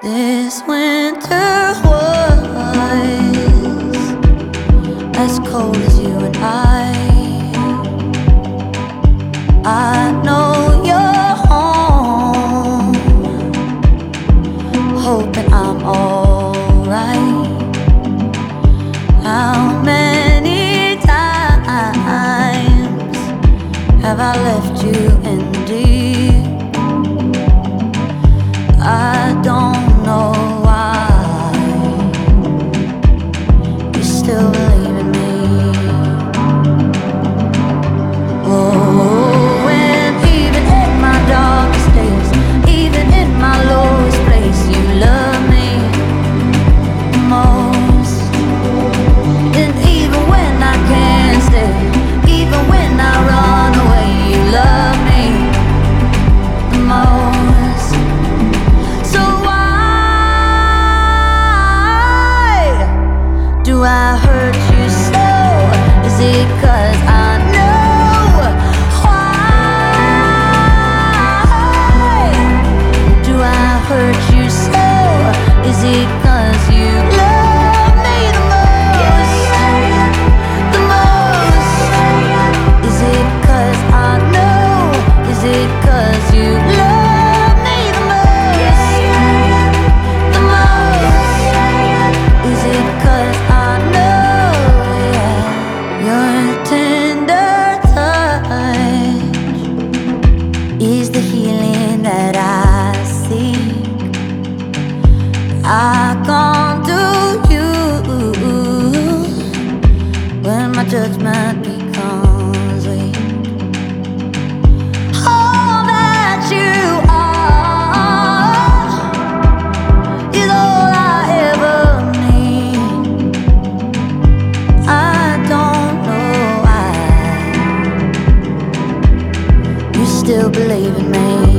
This winter was as cold as you and I know you're home, hoping I'm alright. How many times have I left you in deep? I don't know why you still believe in me. Oh, and even in my darkest days, even in my lowest place, you love me most. And even when I can't stay, even when I run away, you love me the most. So why do I hurt you so? Is it 'cause I know? Why do I hurt you so? Is it 'cause you love me the most? The most? Is it 'cause I know? Is it 'cause you love me the most? The most? Is it 'cause I know, yeah, your tender touch is the healing that I seek. I can't do you when my judgment becomes weak. All that you are is all I ever need. I don't know why you still believe in me.